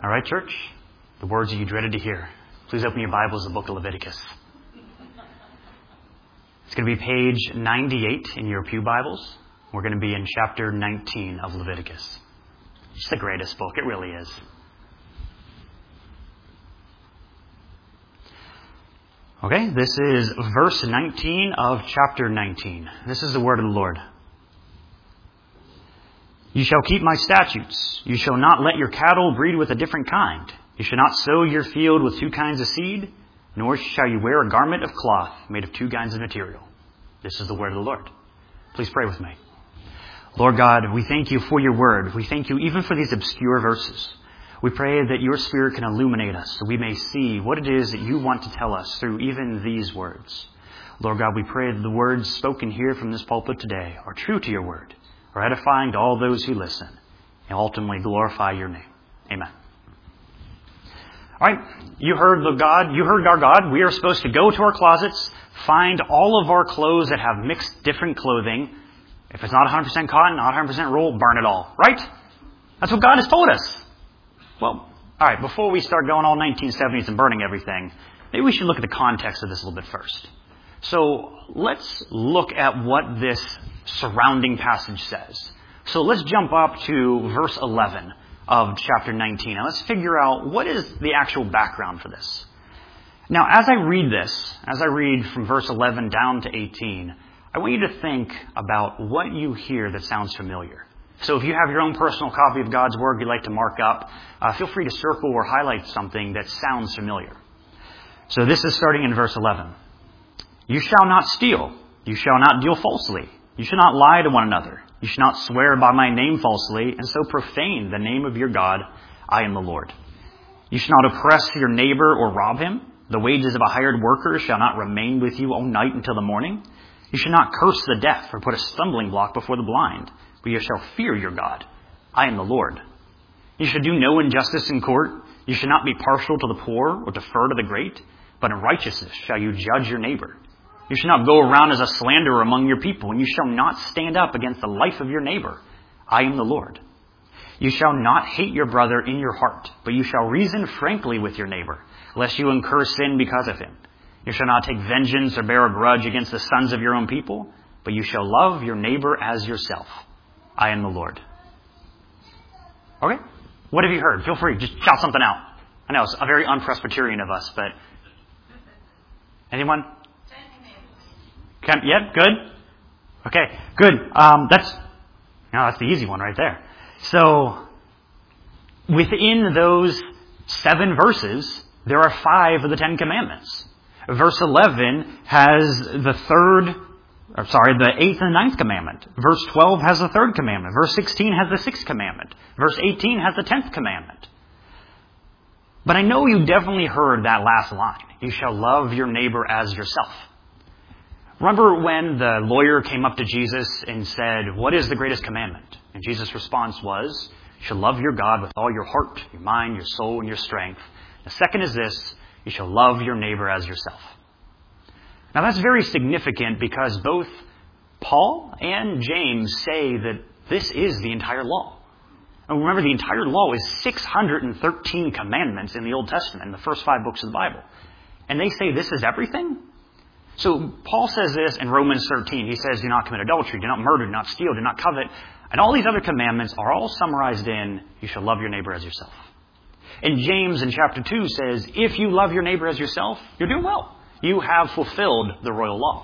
All right, church, the words that you dreaded to hear. Please open your Bibles to the book of Leviticus. It's going to be page 98 in your pew Bibles. We're going to be in chapter 19 of Leviticus. It's the greatest book. It really is. Okay, this is verse 19 of chapter 19. This is the word of the Lord. You shall keep my statutes. You shall not let your cattle breed with a different kind. You shall not sow your field with two kinds of seed, nor shall you wear a garment of cloth made of two kinds of material. This is the word of the Lord. Please pray with me. Lord God, we thank you for your word. We thank you even for these obscure verses. We pray that your Spirit can illuminate us so we may see what it is that you want to tell us through even these words. Lord God, we pray that the words spoken here from this pulpit today are true to your word, are edifying to all those who listen, and ultimately glorify your name. Amen. All right, you heard our God. We are supposed to go to our closets, find all of our clothes that have mixed different clothing. If it's not 100% cotton, not 100% wool, burn it all, right? That's what God has told us. Well, all right, before we start going all 1970s and burning everything, maybe we should look at the context of this a little bit first. So let's look at what this surrounding passage says. So let's jump up to verse 11 of chapter 19. And let's figure out what is the actual background for this. Now, as I read from verse 11 down to 18, I want you to think about what you hear that sounds familiar. So if you have your own personal copy of God's Word you'd like to mark up, feel free to circle or highlight something that sounds familiar. So this is starting in verse 11. You shall not steal. You shall not deal falsely. You shall not lie to one another. You shall not swear by my name falsely, and so profane the name of your God. I am the Lord. You shall not oppress your neighbor or rob him. The wages of a hired worker shall not remain with you all night until the morning. You shall not curse the deaf or put a stumbling block before the blind, but you shall fear your God. I am the Lord. You shall do no injustice in court. You shall not be partial to the poor or defer to the great, but in righteousness shall you judge your neighbor. You shall not go around as a slanderer among your people, and you shall not stand up against the life of your neighbor. I am the Lord. You shall not hate your brother in your heart, but you shall reason frankly with your neighbor, lest you incur sin because of him. You shall not take vengeance or bear a grudge against the sons of your own people, but you shall love your neighbor as yourself. I am the Lord. Okay? What have you heard? Feel free. Just shout something out. I know it's a very un-Presbyterian of us, but... Anyone? Yeah, good? Okay, good. That's the easy one right there. So, within those 7 verses, there are 5 of the 10 commandments. Verse 11 has the 8th and 9th commandment. Verse 12 has the 3rd commandment. Verse 16 has the 6th commandment. Verse 18 has the 10th commandment. But I know you definitely heard that last line. You shall love your neighbor as yourself. Remember when the lawyer came up to Jesus and said, what is the greatest commandment? And Jesus' response was, you shall love your God with all your heart, your mind, your soul, and your strength. The second is this, you shall love your neighbor as yourself. Now that's very significant because both Paul and James say that this is the entire law. And remember, the entire law is 613 commandments in the Old Testament, in the first 5 books of the Bible. And they say this is everything? So Paul says this in Romans 13. He says, do not commit adultery, do not murder, do not steal, do not covet. And all these other commandments are all summarized in, you shall love your neighbor as yourself. And James in chapter 2 says, if you love your neighbor as yourself, you're doing well. You have fulfilled the royal law.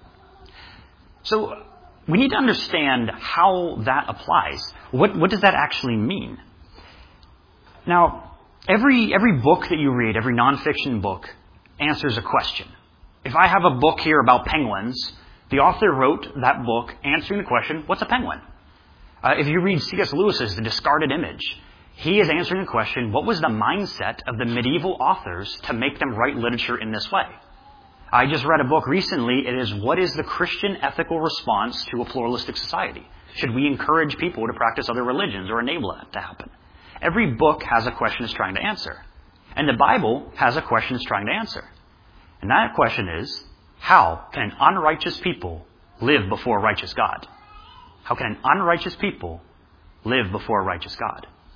So we need to understand how that applies. What does that actually mean? Now, every book that you read, every nonfiction book, answers a question. If I have a book here about penguins, the author wrote that book answering the question, what's a penguin? If you read C.S. Lewis's The Discarded Image, he is answering the question, what was the mindset of the medieval authors to make them write literature in this way? I just read a book recently. It is, what is the Christian ethical response to a pluralistic society? Should we encourage people to practice other religions or enable that to happen? Every book has a question it's trying to answer. And the Bible has a question it's trying to answer. And that question is, how can an unrighteous people live before a righteous God? How can an unrighteous people live before a righteous God?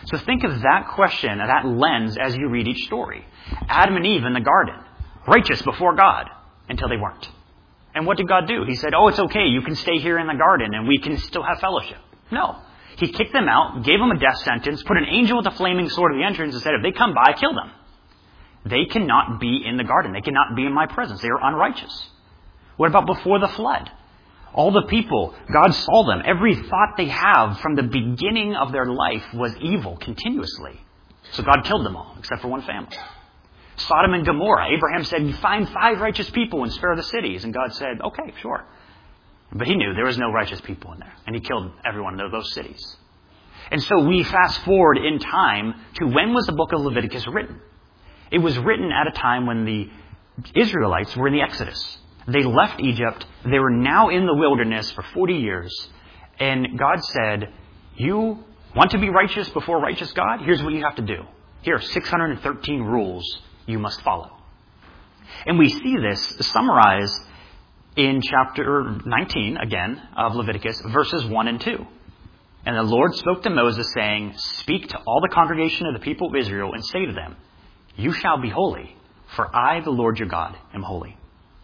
So think of that question, that lens as you read each story. Adam and Eve in the garden, righteous before God, until they weren't. And what did God do? He said, oh, it's okay, you can stay here in the garden and we can still have fellowship. No. He kicked them out, gave them a death sentence, put an angel with a flaming sword at the entrance and said, if they come by, kill them. They cannot be in the garden. They cannot be in my presence. They are unrighteous. What about before the flood? All the people, God saw them. Every thought they have from the beginning of their life was evil continuously. So God killed them all, except for one family. Sodom and Gomorrah. Abraham said, find 5 righteous people and spare the cities. And God said, okay, sure. But he knew there was no righteous people in there. And he killed every one of those cities. And so we fast forward in time to when was the book of Leviticus written? It was written at a time when the Israelites were in the Exodus. They left Egypt. They were now in the wilderness for 40 years. And God said, you want to be righteous before righteous God? Here's what you have to do. Here are 613 rules you must follow. And we see this summarized in chapter 19, again, of Leviticus, verses 1 and 2. And the Lord spoke to Moses, saying, speak to all the congregation of the people of Israel and say to them, you shall be holy, for I, the Lord your God, am holy.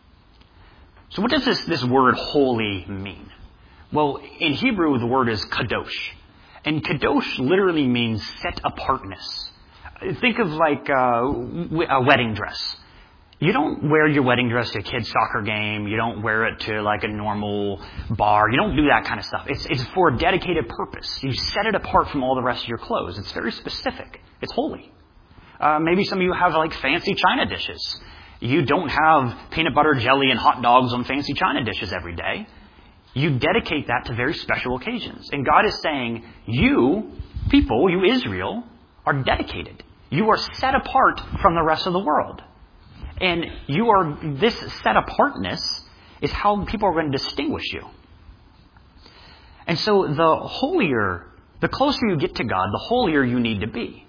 So what does this word holy mean? Well, in Hebrew, the word is kadosh. And kadosh literally means set apartness. Think of like a wedding dress. You don't wear your wedding dress to a kid's soccer game. You don't wear it to like a normal bar. You don't do that kind of stuff. It's for a dedicated purpose. You set it apart from all the rest of your clothes. It's very specific. It's holy. Maybe some of you have like fancy china dishes. You don't have peanut butter jelly and hot dogs on fancy china dishes every day. You dedicate that to very special occasions. And God is saying, you people, you Israel, are dedicated. You are set apart from the rest of the world. And this set apartness is how people are going to distinguish you. And so the closer you get to God, the holier you need to be.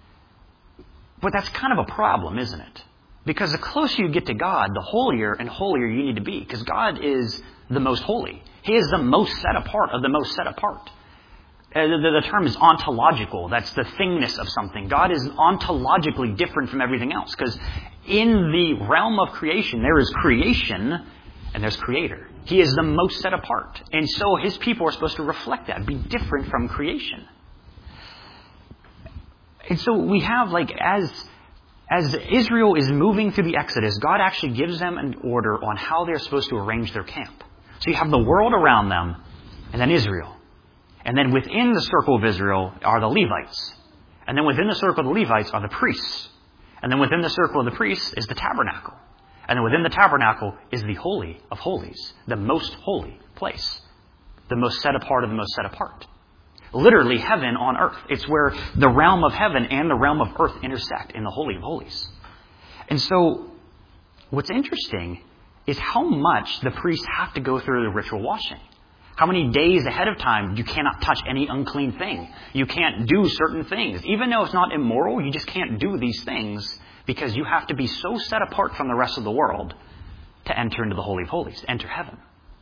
But that's kind of a problem, isn't it? Because the closer you get to God, the holier and holier you need to be. Because God is the most holy. He is the most set apart of the most set apart. The term is ontological. That's the thingness of something. God is ontologically different from everything else. Because in the realm of creation, there is creation and there's creator. He is the most set apart. And so his people are supposed to reflect that, be different from creation. And so we have as Israel is moving through the Exodus, God actually gives them an order on how they're supposed to arrange their camp. So you have the world around them, and then Israel. And then within the circle of Israel are the Levites. And then within the circle of the Levites are the priests. And then within the circle of the priests is the tabernacle. And then within the tabernacle is the Holy of Holies, the most holy place. The most set apart of the most set apart. Literally heaven on earth. It's where the realm of heaven and the realm of earth intersect in the Holy of Holies. And so what's interesting is how much the priests have to go through the ritual washing. How many days ahead of time you cannot touch any unclean thing. You can't do certain things. Even though it's not immoral, you just can't do these things because you have to be so set apart from the rest of the world to enter into the Holy of Holies, enter heaven.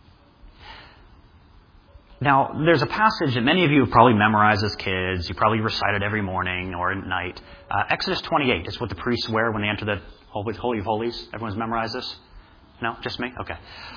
Now, there's a passage that many of you have probably memorized as kids. You probably recite it every morning or at night. Exodus 28 is what the priests wear when they enter the Holy of Holies. Everyone's memorized this? No? Just me? Okay.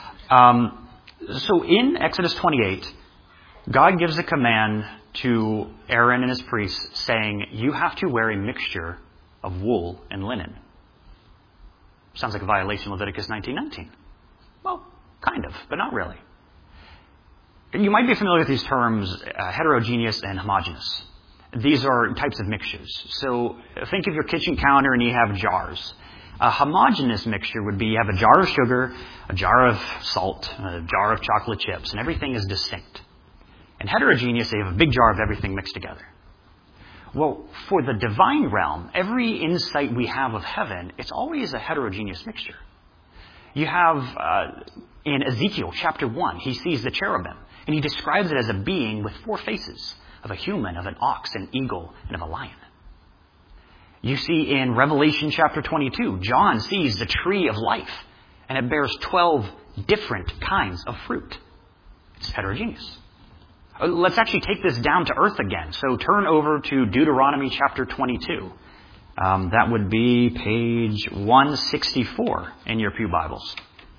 So in Exodus 28, God gives a command to Aaron and his priests saying, you have to wear a mixture of wool and linen. Sounds like a violation of Leviticus 19:19. Well, kind of, but not really. You might be familiar with these terms, heterogeneous and homogeneous. These are types of mixtures. So think of your kitchen counter and you have jars. A homogeneous mixture would be you have a jar of sugar, a jar of salt, a jar of chocolate chips, and everything is distinct. And heterogeneous, you have a big jar of everything mixed together. Well, for the divine realm, every insight we have of heaven, it's always a heterogeneous mixture. You have, in Ezekiel chapter 1, he sees the cherubim, and he describes it as a being with 4 faces, of a human, of an ox, an eagle, and of a lion. You see in Revelation chapter 22, John sees the tree of life, and it bears 12 different kinds of fruit. It's heterogeneous. Let's actually take this down to earth again. So turn over to Deuteronomy chapter 22. That would be page 164 in your pew Bibles.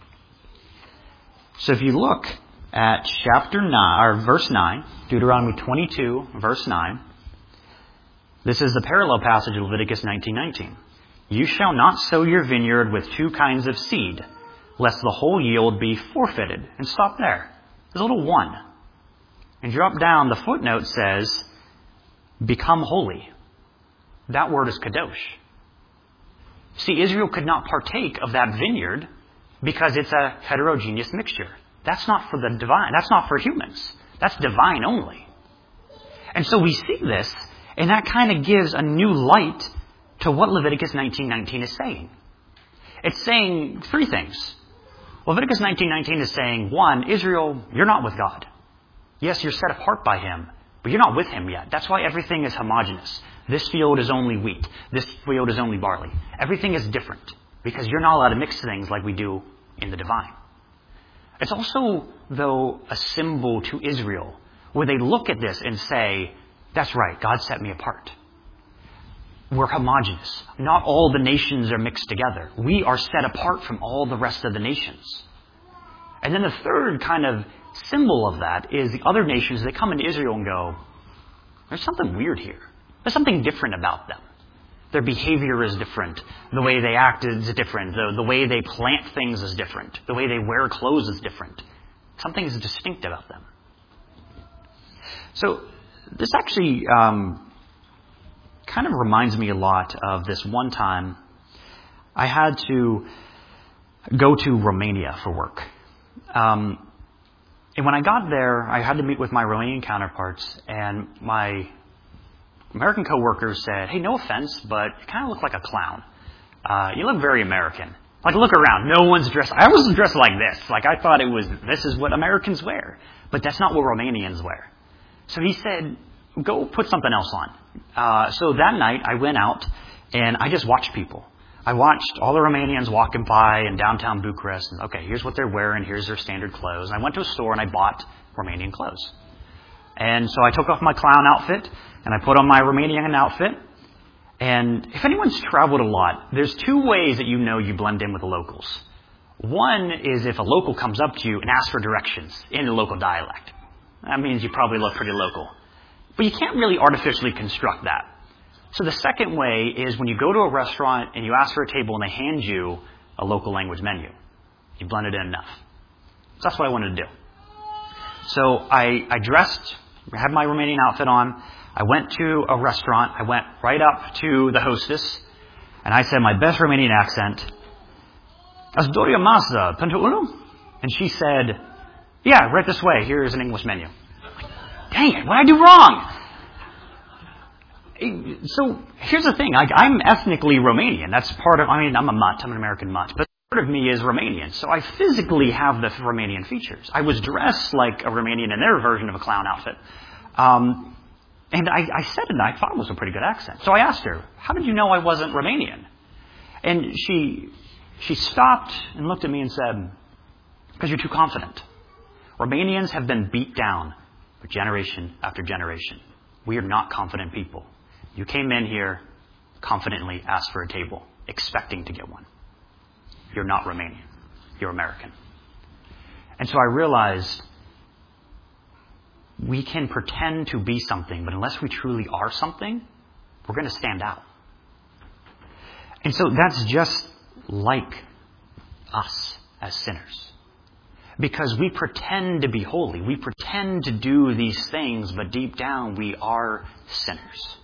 So if you look at chapter 9, or verse 9, Deuteronomy 22, verse 9, this is the parallel passage of Leviticus 19:19. You shall not sow your vineyard with two kinds of seed, lest the whole yield be forfeited. And stop there. There's a little one. And drop down, the footnote says, become holy. That word is kadosh. See, Israel could not partake of that vineyard because it's a heterogeneous mixture. That's not for the divine. That's not for humans. That's divine only. And so we see this, and that kind of gives a new light to what Leviticus 19:19 is saying. It's saying three things. Leviticus 19:19 is saying, one, Israel, you're not with God. Yes, you're set apart by Him, but you're not with Him yet. That's why everything is homogeneous. This field is only wheat. This field is only barley. Everything is different because you're not allowed to mix things like we do in the divine. It's also, though, a symbol to Israel where they look at this and say, that's right, God set me apart. We're homogeneous. Not all the nations are mixed together. We are set apart from all the rest of the nations. And then the third kind of symbol of that is the other nations, they come into Israel and go, there's something weird here. There's something different about them. Their behavior is different. The way they act is different. The way they plant things is different. The way they wear clothes is different. Something is distinct about them. So this actually kind of reminds me a lot of this one time I had to go to Romania for work. And when I got there, I had to meet with my Romanian counterparts, and my American coworkers said, hey, no offense, but you kind of look like a clown. You look very American. Like, look around. No one's dressed. I wasn't dressed like this. Like, I thought this is what Americans wear. But that's not what Romanians wear. So he said, go put something else on. So that night, I went out, and I just watched people. I watched all the Romanians walking by in downtown Bucharest. And, okay, here's what they're wearing. Here's their standard clothes. And I went to a store, and I bought Romanian clothes. And so I took off my clown outfit, and I put on my Romanian outfit. And if anyone's traveled a lot, there's two ways that you know you blend in with the locals. One is if a local comes up to you and asks for directions in the local dialect. That means you probably look pretty local. But you can't really artificially construct that. So the second way is when you go to a restaurant and you ask for a table and they hand you a local language menu. You blend it in enough. So that's what I wanted to do. So I dressed, had my Romanian outfit on. I went to a restaurant. I went right up to the hostess, and I said my best Romanian accent, "Aș dori o masă pentru unu?" And she said, "Yeah, right this way. Here's an English menu." Dang it, what did I do wrong? So here's the thing. I'm ethnically Romanian. That's part of, I'm a mutt. I'm an American mutt. But part of me is Romanian. So I physically have the Romanian features. I was dressed like a Romanian in their version of a clown outfit. And I said it, and I thought it was a pretty good accent. So I asked her, how did you know I wasn't Romanian? And she stopped and looked at me and said, because you're too confident. Romanians have been beat down for generation after generation. We are not confident people. You came in here confidently, asked for a table, expecting to get one. You're not Romanian. You're American. And so I realized we can pretend to be something, but unless we truly are something, we're going to stand out. And so that's just like us as sinners. Because we pretend to be holy. We pretend to do these things, but deep down we are sinners.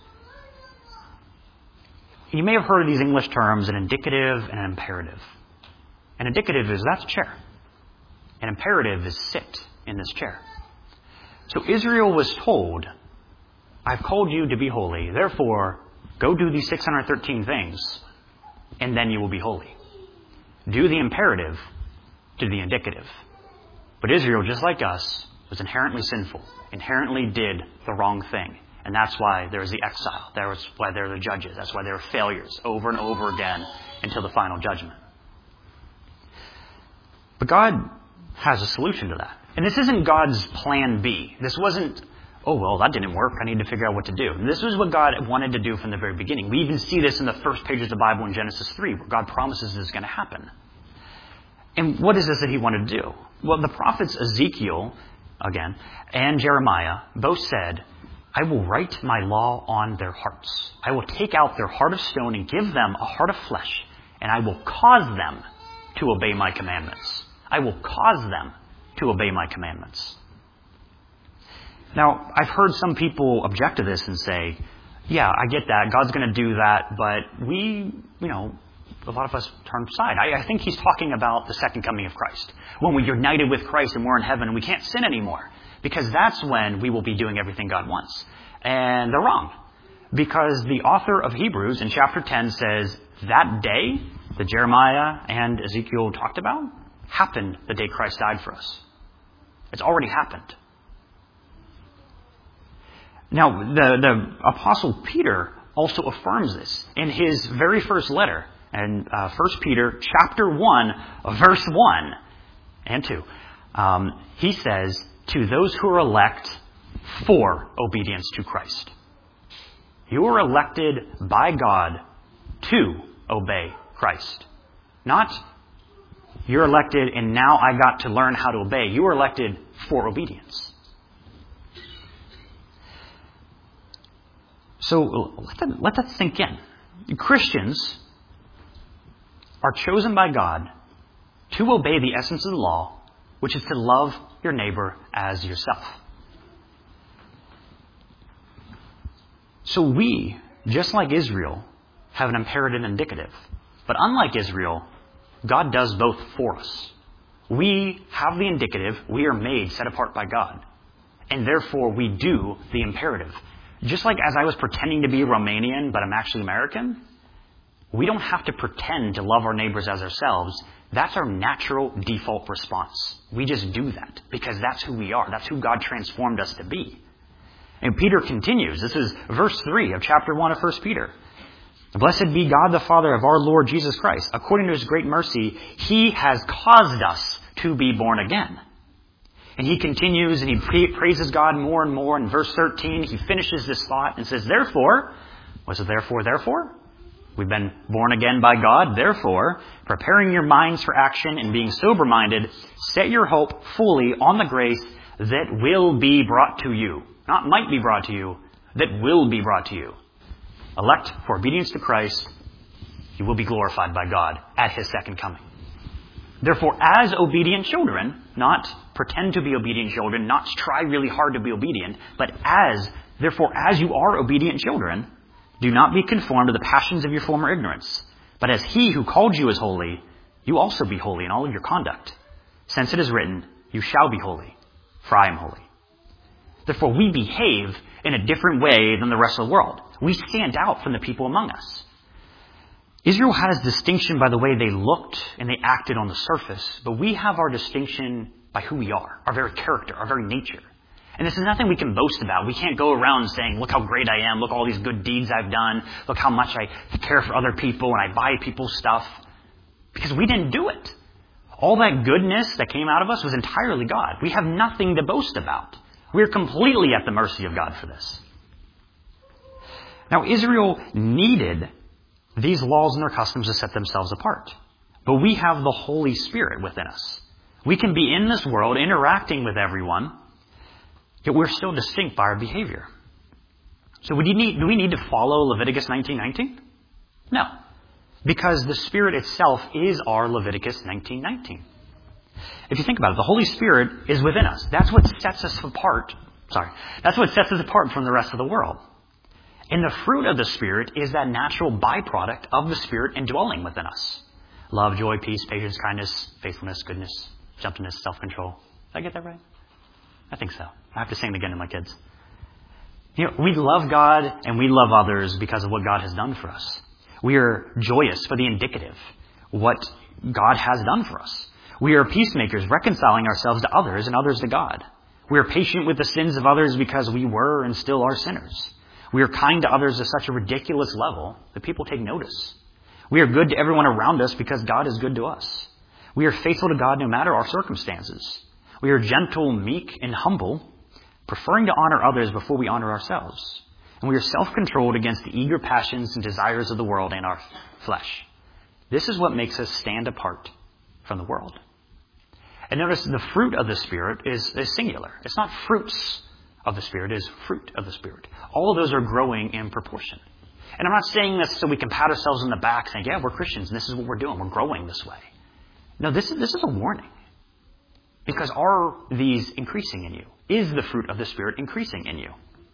You may have heard of these English terms, an indicative and an imperative. An indicative is that's a chair. An imperative is sit in this chair. So Israel was told, I've called you to be holy, therefore go do these 613 things, and then you will be holy. Do the imperative, do the indicative. But Israel, just like us, was inherently sinful, inherently did the wrong thing. And that's why there was the exile. That's why there are the judges. That's why there are failures over and over again until the final judgment. But God has a solution to that. And this isn't God's plan B. This wasn't, oh, well, that didn't work. I need to figure out what to do. This was what God wanted to do from the very beginning. We even see this in the first pages of the Bible in Genesis 3, where God promises this is going to happen. And what is this that he wanted to do? Well, the prophets Ezekiel, again, and Jeremiah both said, I will write my law on their hearts. I will take out their heart of stone and give them a heart of flesh, and I will cause them to obey my commandments. I will cause them to obey my commandments. Now, I've heard some people object to this and say, yeah, I get that. God's going to do that, but a lot of us turn aside. I think he's talking about the second coming of Christ. When we're united with Christ and we're in heaven and we can't sin anymore. Because that's when we will be doing everything God wants. And they're wrong. Because the author of Hebrews in chapter 10 says that day that Jeremiah and Ezekiel talked about happened the day Christ died for us. It's already happened. Now, the Apostle Peter also affirms this in his very first letter. And 1 Peter chapter 1, verse 1 and 2. He says, to those who are elect for obedience to Christ. You are elected by God to obey Christ. Not, you're elected and now I got to learn how to obey. You are elected for obedience. So let that sink in. Christians are chosen by God to obey the essence of the law, which is to love your neighbor as yourself. So we, just like Israel, have an imperative and indicative. But unlike Israel, God does both for us. We have the indicative. We are made set apart by God. And therefore, we do the imperative. Just like as I was pretending to be Romanian, but I'm actually American, we don't have to pretend to love our neighbors as ourselves. That's our natural default response. We just do that because that's who we are. That's who God transformed us to be. And Peter continues. This is verse 3 of chapter 1 of 1 Peter. Blessed be God the Father of our Lord Jesus Christ. According to his great mercy, he has caused us to be born again. And he continues and he praises God more and more. In verse 13, he finishes this thought and says, therefore, what's it therefore? We've been born again by God. Therefore, preparing your minds for action and being sober-minded, set your hope fully on the grace that will be brought to you. Not might be brought to you, that will be brought to you. Elect for obedience to Christ, you will be glorified by God at his second coming. Therefore, as obedient children, not pretend to be obedient children, not try really hard to be obedient, but as you are obedient children, do not be conformed to the passions of your former ignorance. But as he who called you is holy, you also be holy in all of your conduct. Since it is written, you shall be holy, for I am holy. Therefore, we behave in a different way than the rest of the world. We stand out from the people among us. Israel has distinction by the way they looked and they acted on the surface, but we have our distinction by who we are, our very character, our very nature. And this is nothing we can boast about. We can't go around saying, look how great I am, look all these good deeds I've done, look how much I care for other people and I buy people's stuff. Because we didn't do it. All that goodness that came out of us was entirely God. We have nothing to boast about. We're completely at the mercy of God for this. Now, Israel needed these laws and their customs to set themselves apart. But we have the Holy Spirit within us. We can be in this world interacting with everyone, yet we're still distinct by our behavior. So do we need to follow Leviticus 19:19? No. Because the Spirit itself is our Leviticus 19:19. If you think about it, the Holy Spirit is within us. That's what sets us apart. That's what sets us apart from the rest of the world. And the fruit of the Spirit is that natural byproduct of the Spirit indwelling within us. Love, joy, peace, patience, kindness, faithfulness, goodness, gentleness, self-control. Did I get that right? I think so. I have to sing it again to my kids. We love God and we love others because of what God has done for us. We are joyous for the indicative, what God has done for us. We are peacemakers, reconciling ourselves to others and others to God. We are patient with the sins of others because we were and still are sinners. We are kind to others at such a ridiculous level that people take notice. We are good to everyone around us because God is good to us. We are faithful to God no matter our circumstances. We are gentle, meek, and humble, preferring to honor others before we honor ourselves. And we are self-controlled against the eager passions and desires of the world and our flesh. This is what makes us stand apart from the world. And notice the fruit of the Spirit is singular. It's not fruits of the Spirit, it is fruit of the Spirit. All of those are growing in proportion. And I'm not saying this so we can pat ourselves on the back saying, yeah, we're Christians and this is what we're doing. We're growing this way. No, this is a warning. Because are these increasing in you? Is the fruit of the Spirit increasing in you?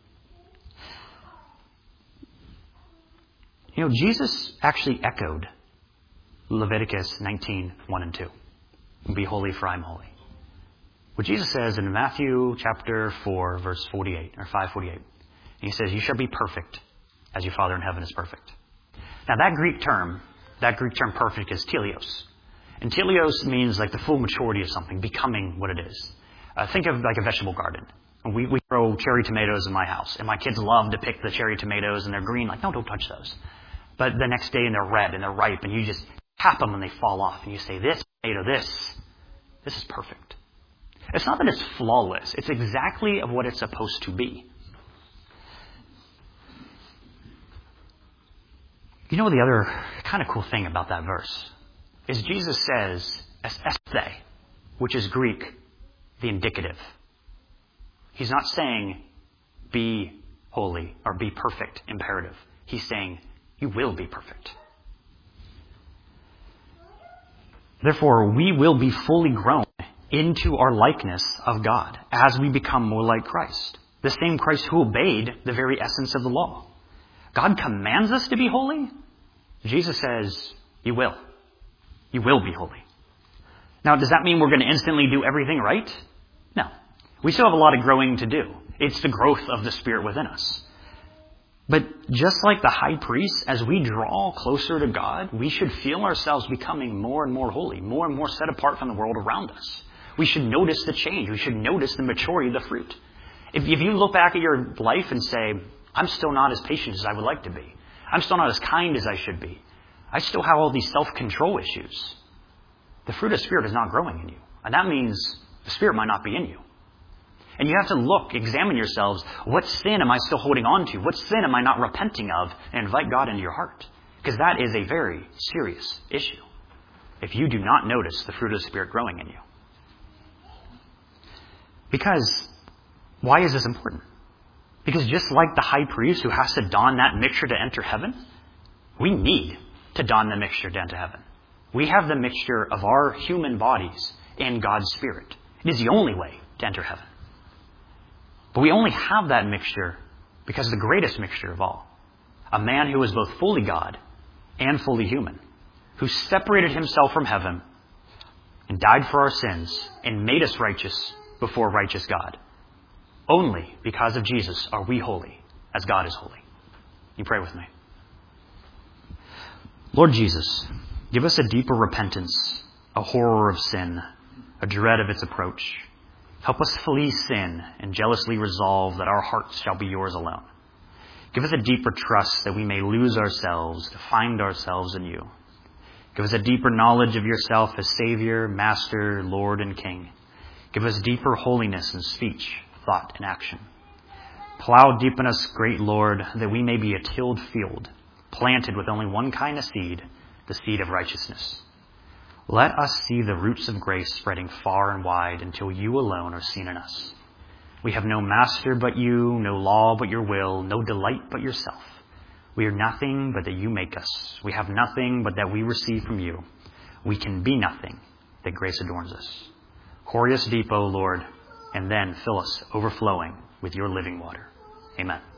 You know, Jesus actually echoed Leviticus 19, 1 and 2. Be holy for I am holy. What Jesus says in Matthew chapter 4, verse 48, or 5:48. He says, you shall be perfect as your Father in heaven is perfect. Now that Greek term perfect is teleos. And teleos means like the full maturity of something, becoming what it is. Think of like a vegetable garden. We grow cherry tomatoes in my house, and my kids love to pick the cherry tomatoes, and they're green, like, no, don't touch those. But the next day, and they're red, and they're ripe, and you just tap them, and they fall off, and you say, this tomato, this is perfect. It's not that it's flawless. It's exactly of what it's supposed to be. You know the other kind of cool thing about that verse is Jesus says, esthe, which is Greek, the indicative. He's not saying, be holy or be perfect, imperative. He's saying, you will be perfect. Therefore, we will be fully grown into our likeness of God as we become more like Christ. The same Christ who obeyed the very essence of the law. God commands us to be holy. Jesus says, you will. You will be holy. Now, does that mean we're going to instantly do everything right? No. We still have a lot of growing to do. It's the growth of the Spirit within us. But just like the high priest, as we draw closer to God, we should feel ourselves becoming more and more holy, more and more set apart from the world around us. We should notice the change. We should notice the maturity of the fruit. If you look back at your life and say, I'm still not as patient as I would like to be. I'm still not as kind as I should be. I still have all these self-control issues. The fruit of the Spirit is not growing in you. And that means the Spirit might not be in you. And you have to examine yourselves. What sin am I still holding on to? What sin am I not repenting of? And invite God into your heart. Because that is a very serious issue. If you do not notice the fruit of the Spirit growing in you. Because, why is this important? Because just like the high priest who has to don that mixture to enter heaven, we need to don the mixture to enter heaven. We have the mixture of our human bodies and God's Spirit. It is the only way to enter heaven. But we only have that mixture because of the greatest mixture of all. A man who was both fully God and fully human, who separated himself from heaven and died for our sins and made us righteous before a righteous God. Only because of Jesus are we holy as God is holy. You pray with me. Lord Jesus, give us a deeper repentance, a horror of sin, a dread of its approach. Help us flee sin and jealously resolve that our hearts shall be yours alone. Give us a deeper trust that we may lose ourselves to find ourselves in you. Give us a deeper knowledge of yourself as Savior, Master, Lord, and King. Give us deeper holiness in speech, thought, and action. Plow deep in us, great Lord, that we may be a tilled field, planted with only one kind of seed, the seed of righteousness. Let us see the roots of grace spreading far and wide until you alone are seen in us. We have no master but you, no law but your will, no delight but yourself. We are nothing but that you make us. We have nothing but that we receive from you. We can be nothing that grace adorns us. Pour us deep, O Lord, and then fill us overflowing with your living water. Amen.